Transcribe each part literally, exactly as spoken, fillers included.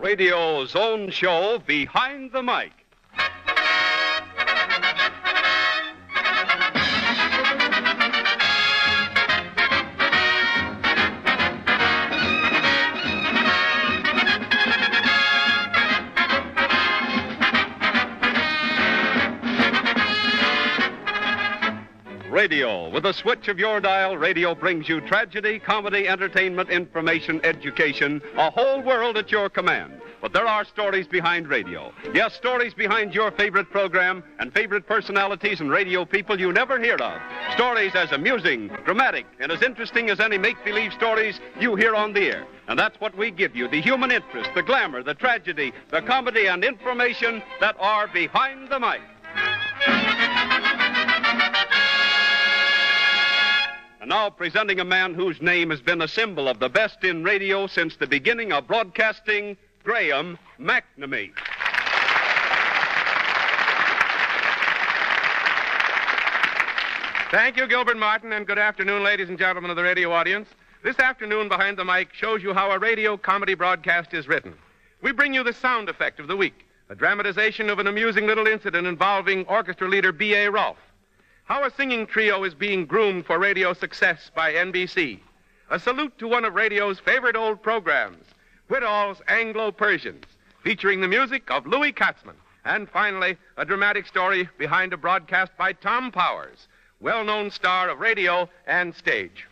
Radio's own show, Behind the Mic. Radio. With a switch of your dial, radio brings you tragedy, comedy, entertainment, information, education, a whole world at your command. But there are stories behind radio. Yes, stories behind your favorite program and favorite personalities and radio people you never hear of. Stories as amusing, dramatic, and as interesting as any make-believe stories you hear on the air. And that's what we give you, the human interest, the glamour, the tragedy, the comedy, and information that are behind the mic. And now presenting a man whose name has been a symbol of the best in radio since the beginning of broadcasting, Graham McNamee. Thank you, Gilbert Martin, and good afternoon, ladies and gentlemen of the radio audience. This afternoon, Behind the Mic shows you how a radio comedy broadcast is written. We bring you the sound effect of the week, a dramatization of an amusing little incident involving orchestra leader B A. Rolfe. How a singing trio is being groomed for radio success by N B C. A salute to one of radio's favorite old programs, Whittall's Anglo-Persians, featuring the music of Louis Katzman. And finally, a dramatic story behind a broadcast by Tom Powers, well-known star of radio and stage.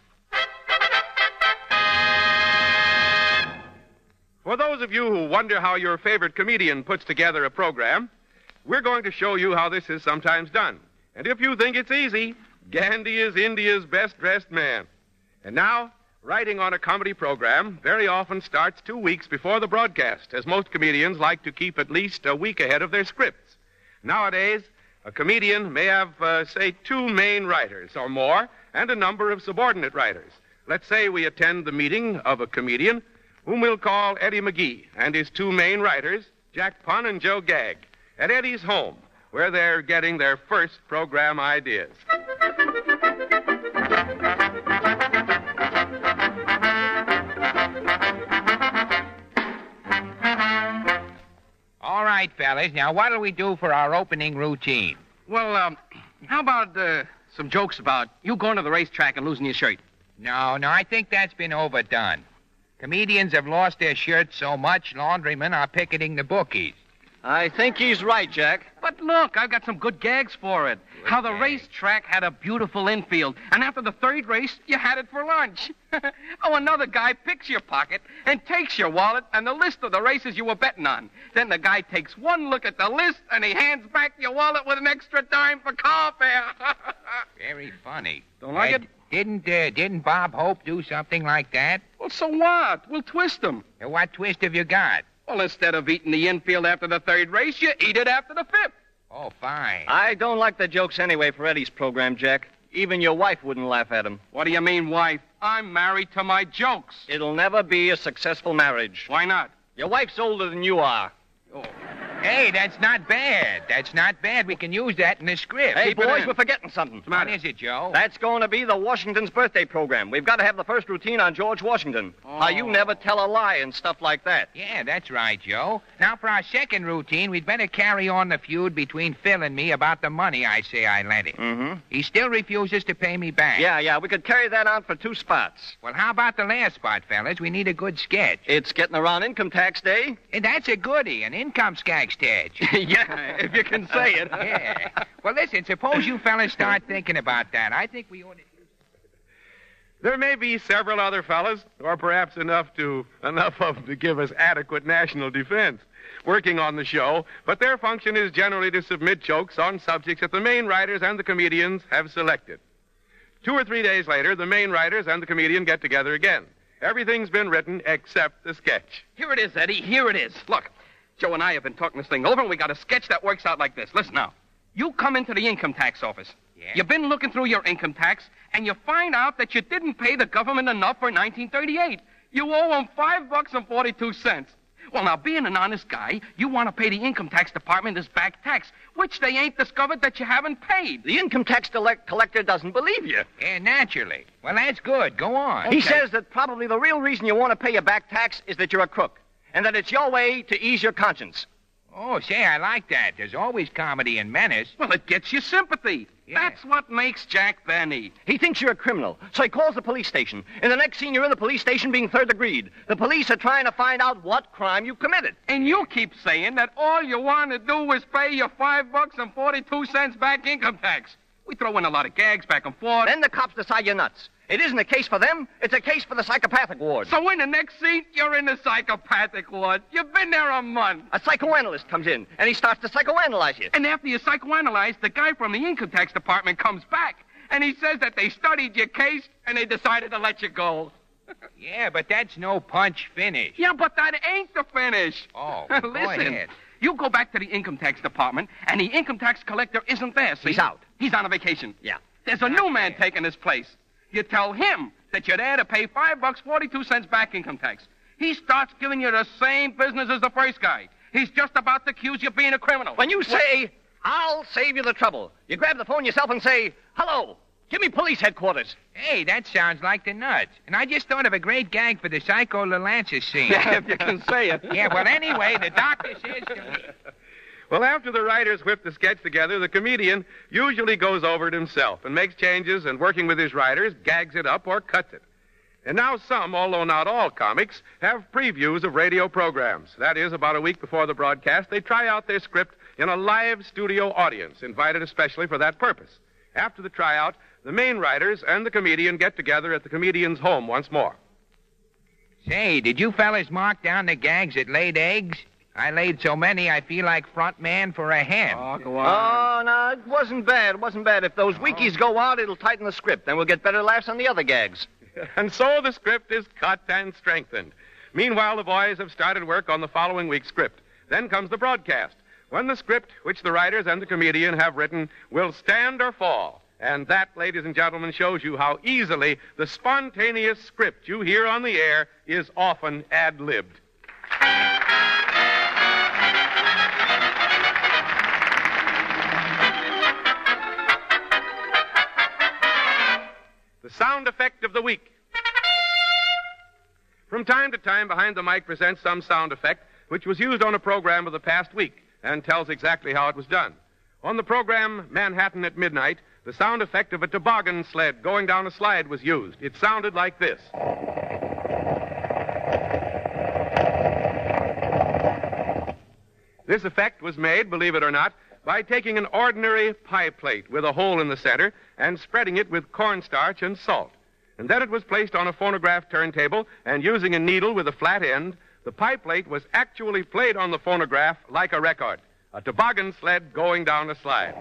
For those of you who wonder how your favorite comedian puts together a program, we're going to show you how this is sometimes done. And if you think it's easy, Gandhi is India's best-dressed man. And now, writing on a comedy program very often starts two weeks before the broadcast, as most comedians like to keep at least a week ahead of their scripts. Nowadays, a comedian may have, uh, say, two main writers or more and a number of subordinate writers. Let's say we attend the meeting of a comedian whom we'll call Eddie McGee and his two main writers, Jack Pun and Joe Gagg, at Eddie's home, where they're getting their first program ideas. All right, fellas. Now, what'll we do for our opening routine? Well, um, how about uh, some jokes about you going to the racetrack and losing your shirt? No, no, I think that's been overdone. Comedians have lost their shirts so much, laundrymen are picketing the bookies. I think he's right, Jack. But look, I've got some good gags for it. Good How the gags. racetrack had a beautiful infield, and after the third race, you had it for lunch. Oh, another guy picks your pocket and takes your wallet and the list of the races you were betting on. Then the guy takes one look at the list, and he hands back your wallet with an extra dime for car fare. Very funny. Don't like Uh, it? Didn't, uh, didn't Bob Hope do something like that? Well, so what? We'll twist them. Uh, What twist have you got? Well, instead of eating the infield after the third race, you eat it after the fifth. Oh, fine. I don't like the jokes anyway for Eddie's program, Jack. Even your wife wouldn't laugh at him. What do you mean, wife? I'm married to my jokes. It'll never be a successful marriage. Why not? Your wife's older than you are. Oh. Hey, that's not bad. That's not bad. We can use that in the script. Hey, Keep it boys, in. we're forgetting something. What is it, Joe? That's going to be the Washington's birthday program. We've got to have the first routine on George Washington. Oh. How you never tell a lie and stuff like that. Yeah, that's right, Joe. Now, for our second routine, we'd better carry on the feud between Phil and me about the money I say I lent him. Mm-hmm. He still refuses to pay me back. Yeah, yeah, we could carry that on for two spots. Well, how about the last spot, fellas? We need a good sketch. It's getting around income tax day. And that's a goodie, an income skag sketch. Yeah, if you can say it. Yeah. Well, listen, suppose you fellas start thinking about that. I think we ought to... There may be several other fellas, or perhaps enough to enough of them to give us adequate national defense, working on the show, but their function is generally to submit jokes on subjects that the main writers and the comedians have selected. Two or three days later, the main writers and the comedian get together again. Everything's been written except the sketch. Here it is, Eddie. Here it is. Look, Joe and I have been talking this thing over, and we got a sketch that works out like this. Listen now. You come into the income tax office. Yeah? You've been looking through your income tax, and you find out that you didn't pay the government enough for nineteen thirty-eight. You owe them five bucks and forty-two cents. Well, now, being an honest guy, you want to pay the income tax department this back tax, which they ain't discovered that you haven't paid. The income tax collect- collector doesn't believe you. Yeah, naturally. Well, that's good. Go on. He Okay. says that probably the real reason you want to pay your back tax is that you're a crook. and that it's your way to ease your conscience. Oh, say, I like that. There's always comedy in menace. Well, it gets you sympathy. Yeah. That's what makes Jack Benny. He thinks you're a criminal, so he calls the police station. In the next scene, you're in the police station being third degreed. The police are trying to find out what crime you committed. And you keep saying that all you want to do is pay your five bucks and forty-two cents back income tax. We throw in a lot of gags back and forth. Then the cops decide you're nuts. It isn't a case for them. It's a case for the psychopathic ward. So in the next scene, you're in the psychopathic ward. You've been there a month. A psychoanalyst comes in, and he starts to psychoanalyze you. And after you psychoanalyze, the guy from the income tax department comes back, and he says that they studied your case, and they decided to let you go. Yeah, but that's no punch finish. Yeah, but that ain't the finish. Oh, Listen, go ahead. You go back to the income tax department, and the income tax collector isn't there, see? He's out. He's on a vacation. Yeah. There's a new man taking his place. You tell him that you're there to pay five bucks, forty-two cents back income tax. He starts giving you the same business as the first guy. He's just about to accuse you of being a criminal. When you say, I'll save you the trouble, you grab the phone yourself and say, hello, give me police headquarters. Hey, that sounds like the nuts. And I just thought of a great gag for the Psycho Lalances scene. Yeah, if you can say it. Yeah, well, anyway, the doctor says to me... Well, after the writers whip the sketch together, the comedian usually goes over it himself and makes changes and, working with his writers, gags it up or cuts it. And now some, although not all comics, have previews of radio programs. That is, about a week before the broadcast, they try out their script in a live studio audience, invited especially for that purpose. After the tryout, the main writers and the comedian get together at the comedian's home once more. Say, did you fellas mark down the gags that laid eggs? I laid so many, I feel like front man for a hen. Oh, go Oh, no, it wasn't bad. It wasn't bad. If those wikis go out, it'll tighten the script. Then we'll get better laughs on the other gags. And so the script is cut and strengthened. Meanwhile, the boys have started work on the following week's script. Then comes the broadcast, when the script, which the writers and the comedian have written, will stand or fall. And that, ladies and gentlemen, shows you how easily the spontaneous script you hear on the air is often ad-libbed. The sound effect of the week. From time to time, Behind the Mic presents some sound effect which was used on a program of the past week and tells exactly how it was done. On the program Manhattan at Midnight, the sound effect of a toboggan sled going down a slide was used. It sounded like this. This effect was made, believe it or not, by taking an ordinary pie plate with a hole in the center and spreading it with cornstarch and salt. And then it was placed on a phonograph turntable, and using a needle with a flat end, the pie plate was actually played on the phonograph like a record. A toboggan sled going down a slide.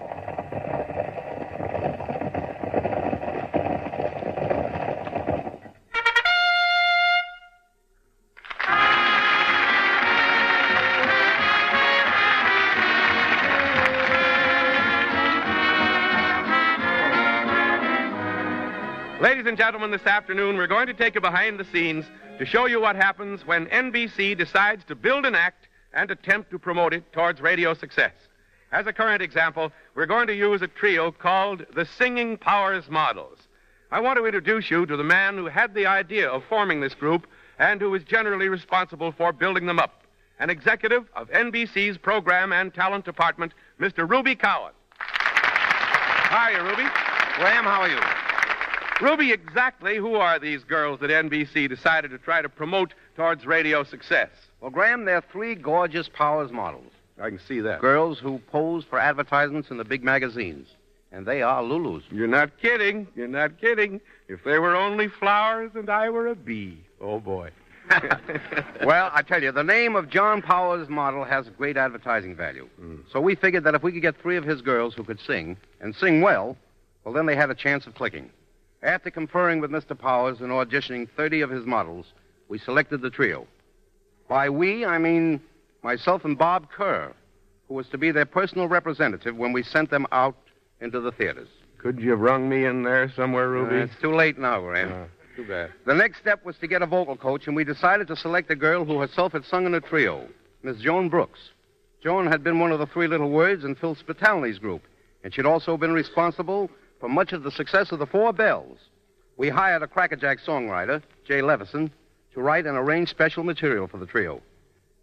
Ladies and gentlemen, this afternoon we're going to take you behind the scenes to show you what happens when N B C decides to build an act and attempt to promote it towards radio success. As a current example, we're going to use a trio called the Singing Powers Models. I want to introduce you to the man who had the idea of forming this group and who is generally responsible for building them up, an executive of N B C's Program and Talent Department, Mister Ruby Cowan. How are you, Ruby? Graham, how are you? Ruby, exactly who are these girls that N B C decided to try to promote towards radio success? Well, Graham, they're three gorgeous Powers models. I can see that. Girls who pose for advertisements in the big magazines. And they are Lulus. You're not kidding. You're not kidding. If they were only flowers and I were a bee. Oh, boy. Well, I tell you, the name of John Powers model has great advertising value. Mm. So we figured that if we could get three of his girls who could sing, and sing well, well, then they had a chance of clicking. After conferring with Mister Powers and auditioning thirty of his models, we selected the trio. By we, I mean myself and Bob Kerr, who was to be their personal representative when we sent them out into the theaters. Could you have rung me in there somewhere, Ruby? Uh, it's too late now, Graham. Uh, too bad. The next step was to get a vocal coach, and we decided to select a girl who herself had sung in a trio, Miss Joan Brooks. Joan had been one of the Three Little Words in Phil Spitalny's group, and she'd also been responsible for much of the success of the Four Bells. We hired a crackerjack songwriter, Jay Levison, to write and arrange special material for the trio.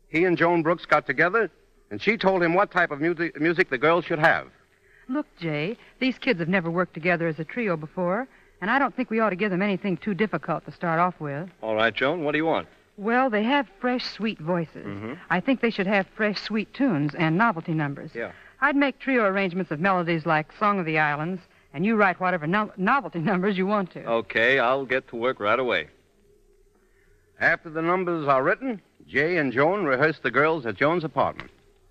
he and Joan Brooks got together, and she told him what type of music, music the girls should have. Look, Jay, these kids have never worked together as a trio before, and I don't think we ought to give them anything too difficult to start off with. All right, Joan, what do you want? Well, they have fresh, sweet voices. Mm-hmm. I think they should have fresh, sweet tunes and novelty numbers. Yeah. I'd make trio arrangements of melodies like Song of the Islands, and you write whatever no- novelty numbers you want to. Okay, I'll get to work right away. After the numbers are written, Jay and Joan rehearse the girls at Joan's apartment.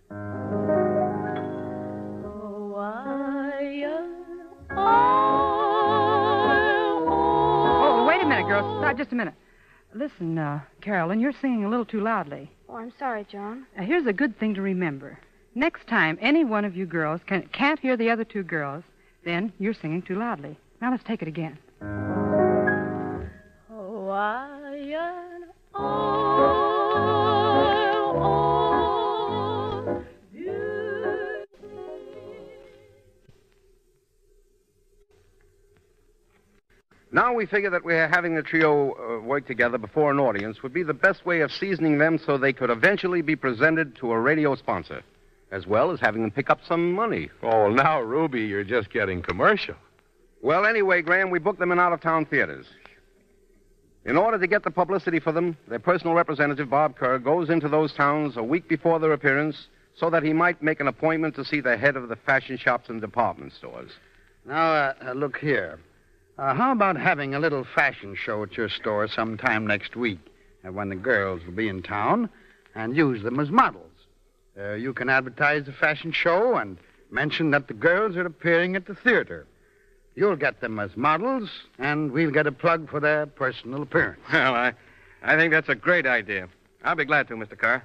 Oh, wait a minute, girls. Stop just a minute. Listen, uh, Carolyn, you're singing a little too loudly. Oh, I'm sorry, John. Now, here's a good thing to remember. Next time any one of you girls can, can't hear the other two girls, then you're singing too loudly. Now let's take it again. Oh, I, oh, oh, you. Now we figure that we're having the trio uh, work together before an audience would be the best way of seasoning them so they could eventually be presented to a radio sponsor, as well as having them pick up some money. Oh, now, Ruby, you're just getting commercial. Well, anyway, Graham, we booked them in out-of-town theaters. In order to get the publicity for them, their personal representative, Bob Kerr, goes into those towns a week before their appearance so that he might make an appointment to see the head of the fashion shops and department stores. Now, uh, uh, look here. Uh, how about having a little fashion show at your store sometime next week uh, when the girls will be in town and use them as models? Uh, you can advertise the fashion show and mention that the girls are appearing at the theater. You'll get them as models, and we'll get a plug for their personal appearance. Well, I, I think that's a great idea. I'll be glad to, Mister Carr.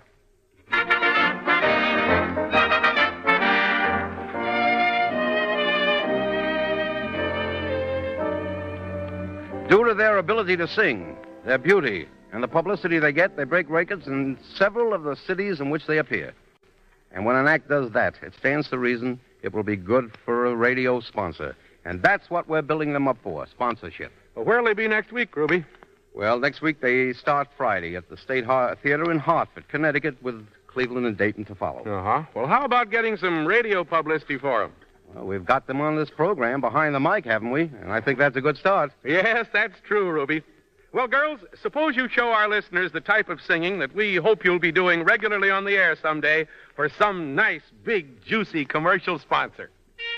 Due to their ability to sing, their beauty, and the publicity they get, they break records in several of the cities in which they appear. And when an act does that, it stands to reason it will be good for a radio sponsor. And that's what we're building them up for, sponsorship. Well, where'll they be next week, Ruby? Well, next week they start Friday at the State Har- Theater in Hartford, Connecticut, with Cleveland and Dayton to follow. Uh-huh. Well, how about getting some radio publicity for them? Well, we've got them on this program behind the mic, haven't we? And I think that's a good start. Yes, that's true, Ruby. Well, girls, suppose you show our listeners the type of singing that we hope you'll be doing regularly on the air someday for some nice, big, juicy commercial sponsor.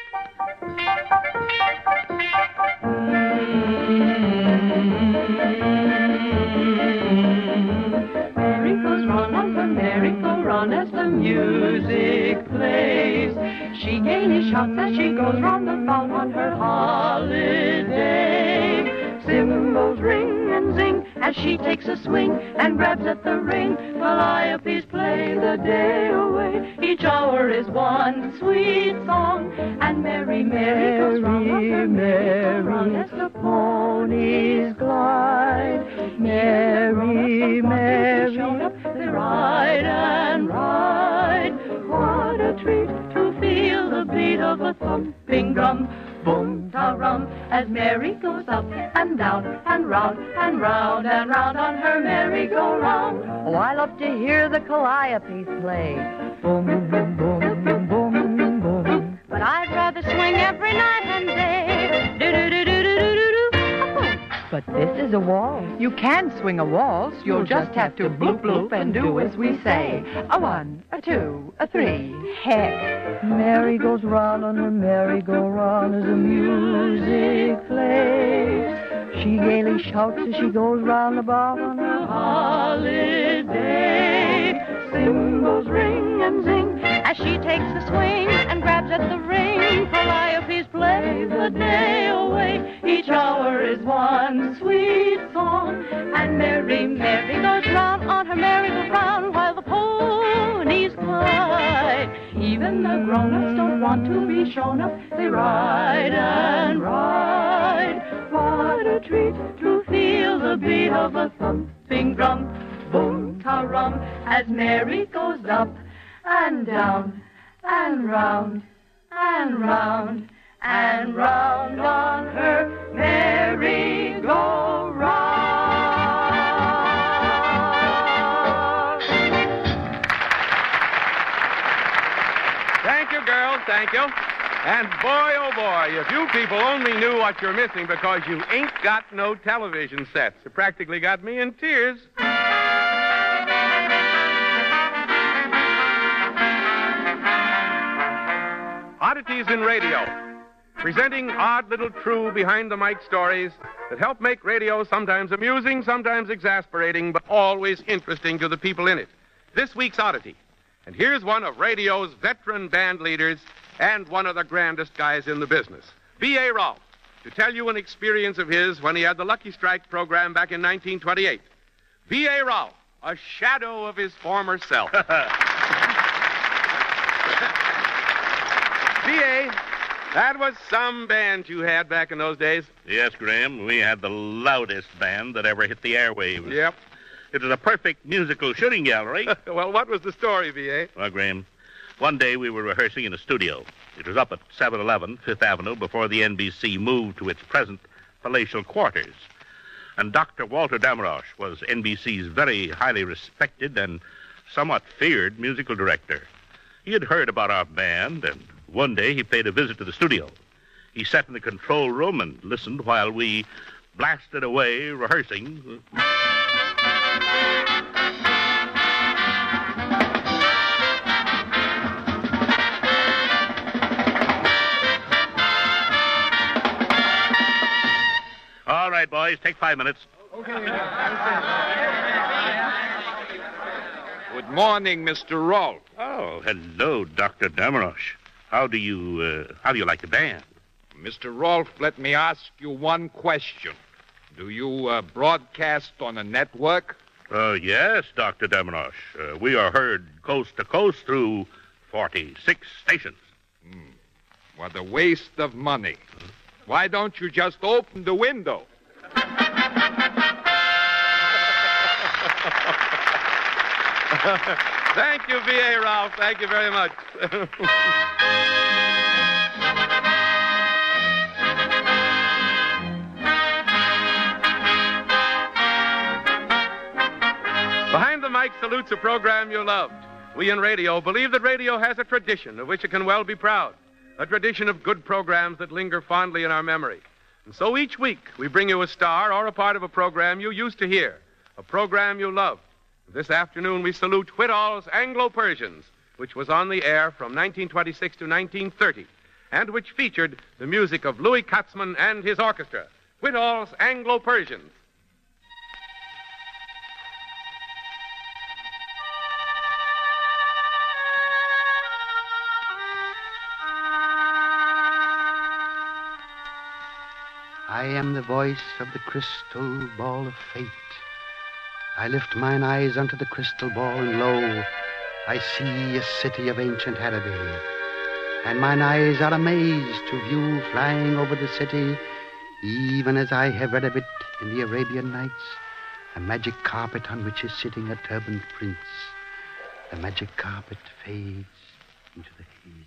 Merry goes round on her merry-go-round as the music plays. She gaily shouts as she goes round about on her holiday. Cymbals ring and zing as she takes a swing and grabs at the ring. Calliopes play the day away. Each hour is one sweet song, and Mary, Mary goes round on her merry-go-round as the ponies glide. Mary, Mary, they ride and ride. What a treat to feel the beat of a thumping drum. Boom, ta-rum, as Mary goes up and down and round and round and round on her merry-go-round. Oh, I love to hear the Calliope play. Boom, boom, boom, boom, boom, boom. But I'd rather swing every night and day. Do-do-do-do-do-do-do. But this is a waltz. You can swing a waltz. You'll, You'll just, just have to bloop, bloop and do as we say. A one, a two, a three. Heck. Mary goes round on her merry-go-round as the music plays. She gaily shouts as she goes round about on her holiday. Cymbals ring and zing as she takes the swing and grabs at the ring. Calliopes play the day away. Each hour is one sweet song, and Mary, Mary goes round on her merry-go-round while the ponies glide. Even the grown-ups don't want to be shown up. They ride and ride. What a treat to feel the beat of a thumping drum. Boom, ta-rum, as Mary goes up and down and round and round and round on her merry-go-round. girls. Thank you. And boy, oh boy, if you people only knew what you're missing because you ain't got no television sets. It practically got me in tears. Oddities in Radio. Presenting odd little true behind-the-mic stories that help make radio sometimes amusing, sometimes exasperating, but always interesting to the people in it. This week's oddity. And here's one of radio's veteran band leaders and one of the grandest guys in the business, B A. Rolfe, to tell you an experience of his when he had the Lucky Strike program back in nineteen twenty-eight. B A. Rolfe, a shadow of his former self. B A, that was some band you had back in those days. Yes, Graham, we had the loudest band that ever hit the airwaves. Yep. It was a perfect musical shooting gallery. Well, what was the story, B A? Well, Graham, one day we were rehearsing in a studio. It was up at seven eleven Fifth Avenue before the N B C moved to its present palatial quarters. And Doctor Walter Damrosch was N B C's very highly respected and somewhat feared musical director. He had heard about our band, and one day he paid a visit to the studio. He sat in the control room and listened while we blasted away rehearsing. All right, boys, take five minutes. Okay. Good morning, Mister Rolfe. Oh, hello, Doctor Damrosch. How do you, uh, how do you like the band? Mister Rolfe, let me ask you one question. Do you uh, broadcast on a network? Uh, yes, Doctor Damrosch. Uh, we are heard coast to coast through forty-six stations. Hmm. What a waste of money. Why don't you just open the window? Thank you, B A. Rolfe. Thank you very much. Behind the Mic salutes a program you loved. We in radio believe that radio has a tradition of which it can well be proud. A tradition of good programs that linger fondly in our memory. And so each week we bring you a star or a part of a program you used to hear, a program you loved. This afternoon we salute Whittall's Anglo-Persians, which was on the air from nineteen twenty-six to nineteen thirty, and which featured the music of Louis Katzman and his orchestra. Whittall's Anglo-Persians. I am the voice of the crystal ball of fate. I lift mine eyes unto the crystal ball, and lo, I see a city of ancient Araby. And mine eyes are amazed to view flying over the city, even as I have read of it in the Arabian Nights, a magic carpet on which is sitting a turbaned prince. The magic carpet fades into the hazy.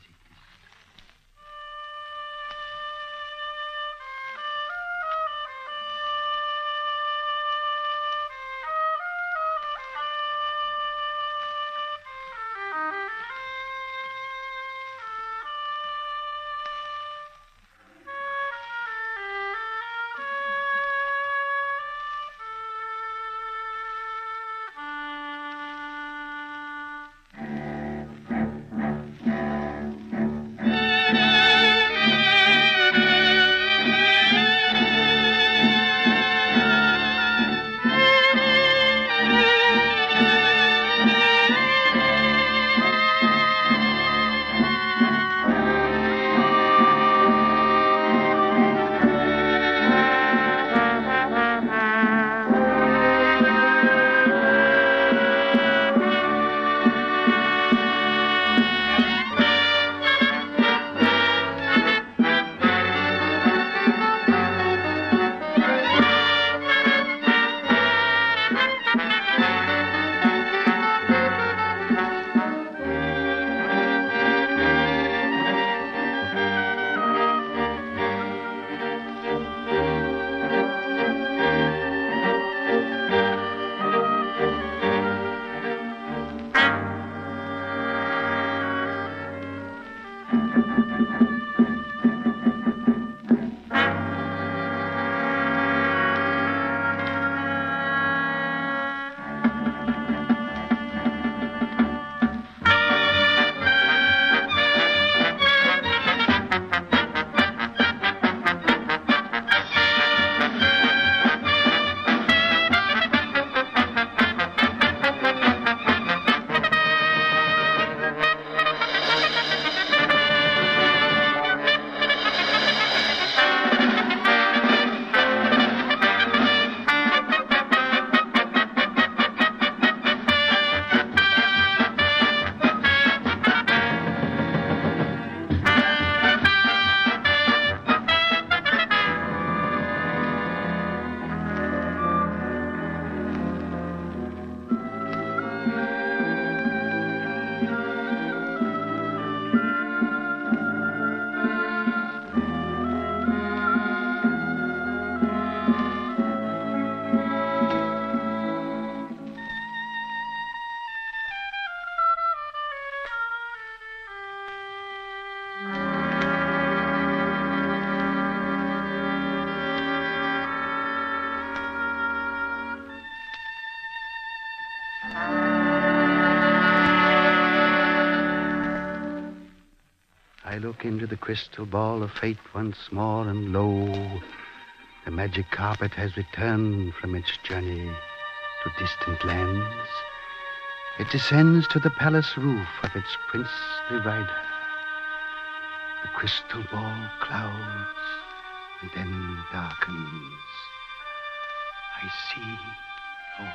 I look into the crystal ball of fate once more, and lo, the magic carpet has returned from its journey to distant lands. It descends to the palace roof of its princely rider. The crystal ball clouds and then darkens. I see all.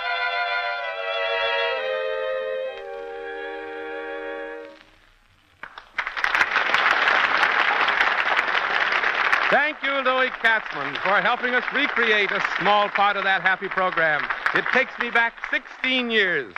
Thank you, Louis Katzman, for helping us recreate a small part of that happy program. It takes me back sixteen years.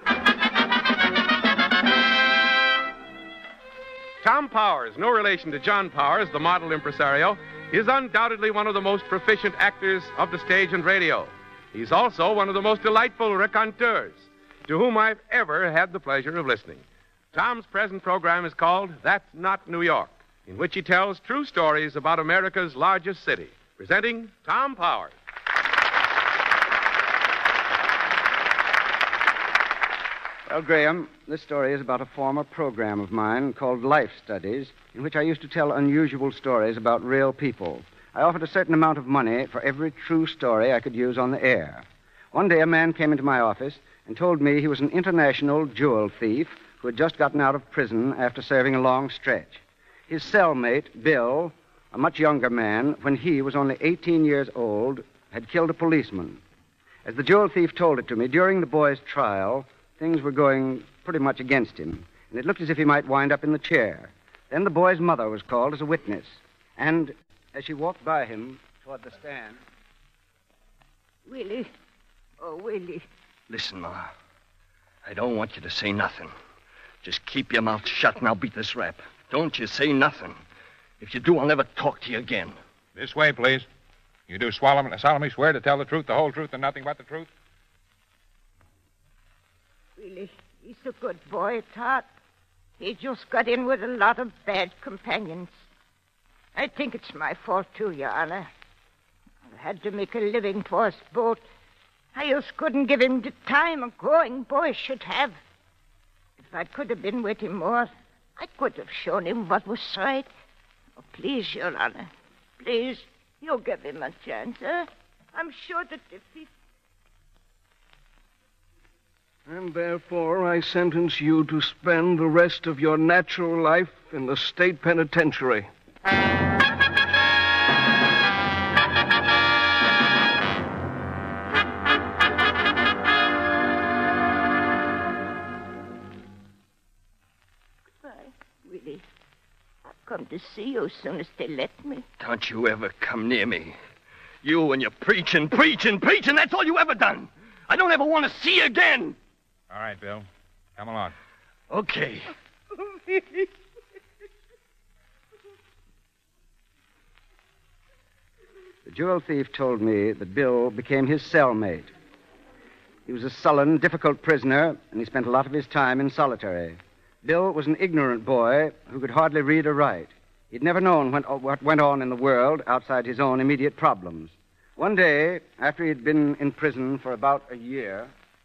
Tom Powers, no relation to John Powers, the model impresario, is undoubtedly one of the most proficient actors of the stage and radio. He's also one of the most delightful raconteurs to whom I've ever had the pleasure of listening. Tom's present program is called That's Not New York, in which he tells true stories about America's largest city. Presenting Tom Powers. Well, Graham, this story is about a former program of mine called Life Studies, in which I used to tell unusual stories about real people. I offered a certain amount of money for every true story I could use on the air. One day, a man came into my office and told me he was an international jewel thief who had just gotten out of prison after serving a long stretch. His cellmate, Bill, a much younger man, when he was only eighteen years old, had killed a policeman. As the jewel thief told it to me, during the boy's trial, things were going pretty much against him, and it looked as if he might wind up in the chair. Then the boy's mother was called as a witness, and as she walked by him toward the stand... Willie. Oh, Willie. Listen, Ma. I don't want you to say nothing. Just keep your mouth shut and I'll beat this rap. Don't you say nothing. If you do, I'll never talk to you again. This way, please. You do solemnly, solemnly swear to tell the truth, the whole truth, and nothing but the truth? Willie, he's a good boy at heart. He just got in with a lot of bad companions. I think it's my fault, too, Your Honor. I had to make a living for us both. I just couldn't give him the time a growing boy should have. If I could have been with him more, I could have shown him what was right. Oh, please, Your Honor, please, you give him a chance, eh? I'm sure that if he... And therefore I sentence you to spend the rest of your natural life in the state penitentiary. Willie, I'll come to see you as soon as they let me. Don't you ever come near me. You and your preaching, preaching, preaching, that's all you ever done. I don't ever want to see you again. All right, Bill. Come along. Okay. The jewel thief told me that Bill became his cellmate. He was a sullen, difficult prisoner, and he spent a lot of his time in solitary. Bill was an ignorant boy who could hardly read or write. He'd never known when, what went on in the world outside his own immediate problems. One day, after he'd been in prison for about a year...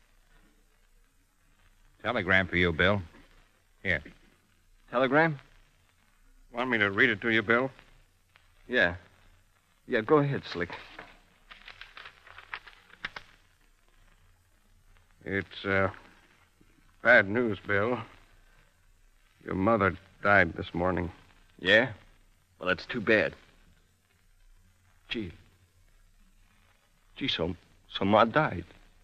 Telegram for you, Bill. Here. Telegram? Want me to read it to you, Bill? Yeah. Yeah, go ahead, Slick. It's, uh, bad news, Bill. Your mother died this morning. Yeah? Well, that's too bad. Gee. Gee, so, so Ma died.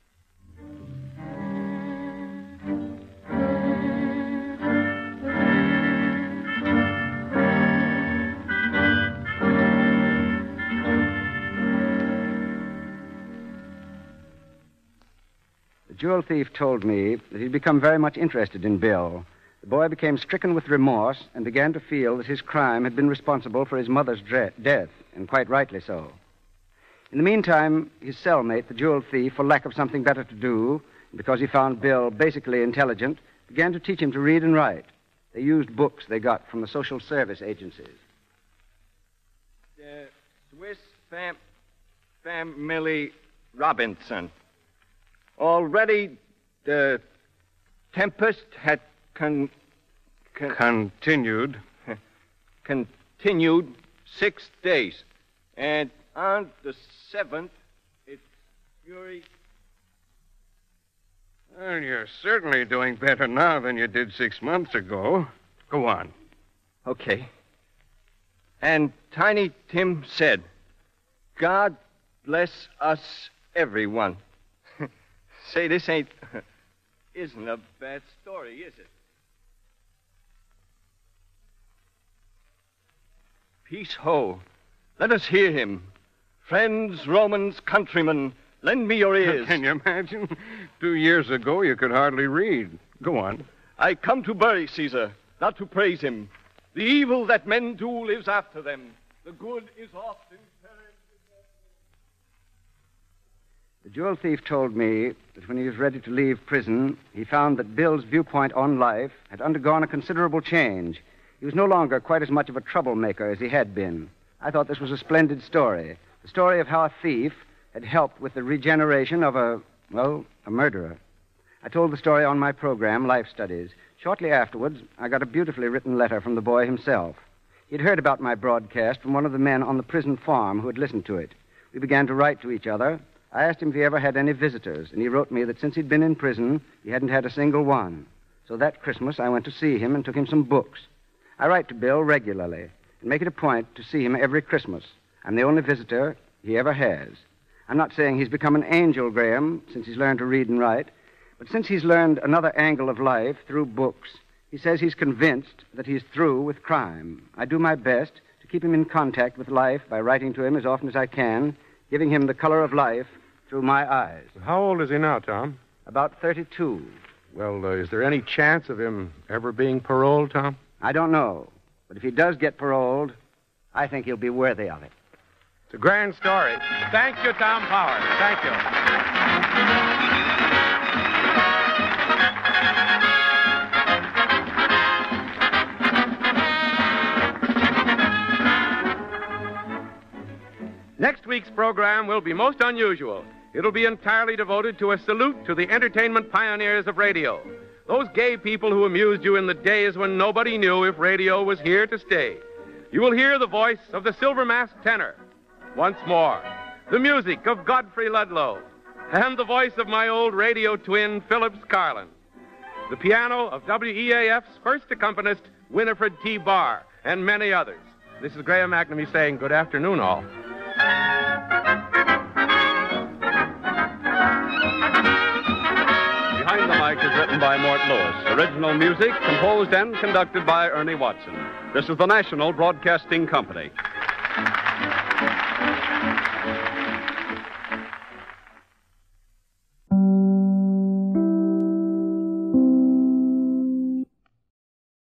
The jewel thief told me that he'd become very much interested in Bill. The boy became stricken with remorse and began to feel that his crime had been responsible for his mother's dre- death, and quite rightly so. In the meantime, his cellmate, the jewel thief, for lack of something better to do, because he found Bill basically intelligent, began to teach him to read and write. They used books they got from the social service agencies. The Swiss fam- family Robinson. Already the tempest had con- con- Continued. continued six days. And on the seventh, its fury... Well, you're certainly doing better now than you did six months ago. Go on. Okay. And Tiny Tim said, God bless us, everyone. Say, this ain't... isn't a bad story, is it? Peace ho. Let us hear him. Friends, Romans, countrymen, lend me your ears. Can you imagine? Two years ago, you could hardly read. Go on. I come to bury Caesar, not to praise him. The evil that men do lives after them. The good is often perished. The jewel thief told me that when he was ready to leave prison, he found that Bill's viewpoint on life had undergone a considerable change. He was no longer quite as much of a troublemaker as he had been. I thought this was a splendid story. The story of how a thief had helped with the regeneration of a, well, a murderer. I told the story on my program, Life Studies. Shortly afterwards, I got a beautifully written letter from the boy himself. He'd heard about my broadcast from one of the men on the prison farm who had listened to it. We began to write to each other. I asked him if he ever had any visitors, and he wrote me that since he'd been in prison, he hadn't had a single one. So that Christmas, I went to see him and took him some books. I write to Bill regularly and make it a point to see him every Christmas. I'm the only visitor he ever has. I'm not saying he's become an angel, Graham, since he's learned to read and write, but since he's learned another angle of life through books, he says he's convinced that he's through with crime. I do my best to keep him in contact with life by writing to him as often as I can, giving him the color of life through my eyes. How old is he now, Tom? About thirty-two. Well, uh, is there any chance of him ever being paroled, Tom? I don't know. But if he does get paroled, I think he'll be worthy of it. It's a grand story. Thank you, Tom Powers. Thank you. Next week's program will be most unusual. It'll be entirely devoted to a salute to the entertainment pioneers of radio. Those gay people who amused you in the days when nobody knew if radio was here to stay. You will hear the voice of the silver-masked tenor. Once more, the music of Godfrey Ludlow. And the voice of my old radio twin, Phillips Carlin. The piano of W E A F's first accompanist, Winifred T. Barr, and many others. This is Graham McNamee saying good afternoon, all. Behind the Mic is written by Mort Lewis. Original music composed and conducted by Ernie Watson. This is the National Broadcasting Company.